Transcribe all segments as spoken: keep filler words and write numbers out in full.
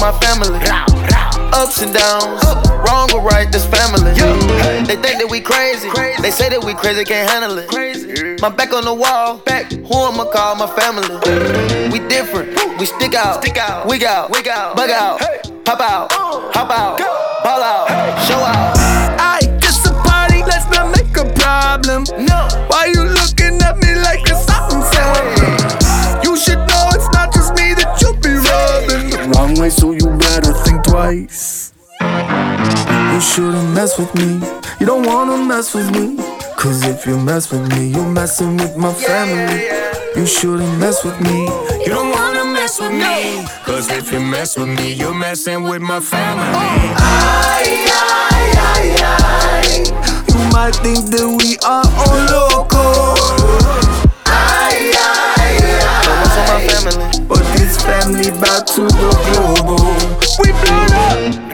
my family. Ups and downs, wrong or right, this family. They think that we crazy, they say that we crazy, can't handle it. My back on the wall, back, who I'ma call my family? We different, we stick out, wig out, bug out, pop out, hop out, ball out, show out. Aye, it's a party, let's not make a problem. No, why you looking at me like it's something something? You should know it's not just me that you be rubbing the wrong way, so you better think twice. You shouldn't mess with me, you don't wanna mess with me. Cause if you mess with me, you're messing with my family. You shouldn't mess with me, you don't wanna mess with me. Cause if you mess with me, you're messing with my family. Aye, aye, aye, aye. You might think that we are all loco. Aye, aye, aye. family. But this family bout to go global. We blow up.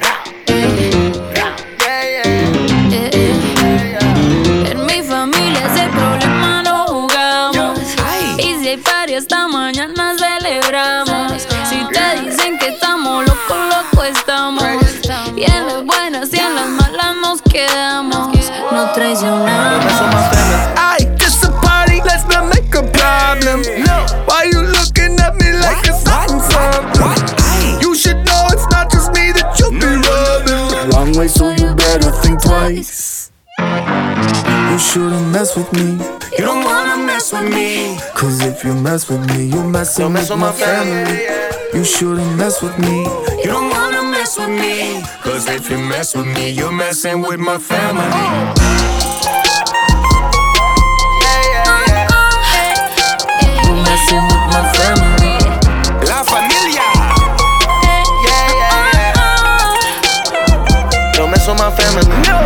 Esta mañana celebramos. Si te dicen que estamos locos, locos estamos. Y en las buenas y en las malas nos quedamos. No traicionamos. Aye, it's a party, let's not make a problem. Why you looking at me like it's something something? You should know it's not just me that you be rubbing. Wrong way, so you better think twice. You shouldn't mess with me, you don't wanna mess with me. Cause if you mess with me, you're messing with my family. You shouldn't mess with me, you don't wanna mess with me. Cause if you mess with me, you're messing with my family. You're messing with my family. La familia. Yeah, yeah, yeah. Don't mess with my family. No.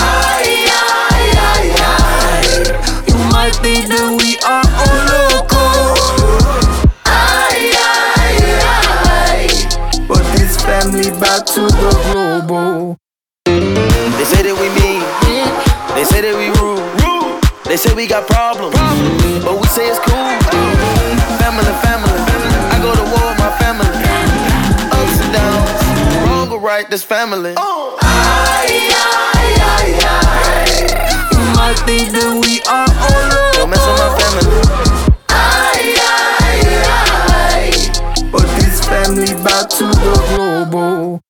I think that we are all loco. Aye, aye, aye. But this family bout to go global. They say that we mean, they say that we rude, they say we got problems, but we say it's cool. Family, family, I go to war with my family. Ups and downs, wrong or right, this family. Aye, aye, aye, aye. I think that we are all loco. Don't mess with my family. Aye, aye, aye. But this family bout to go global.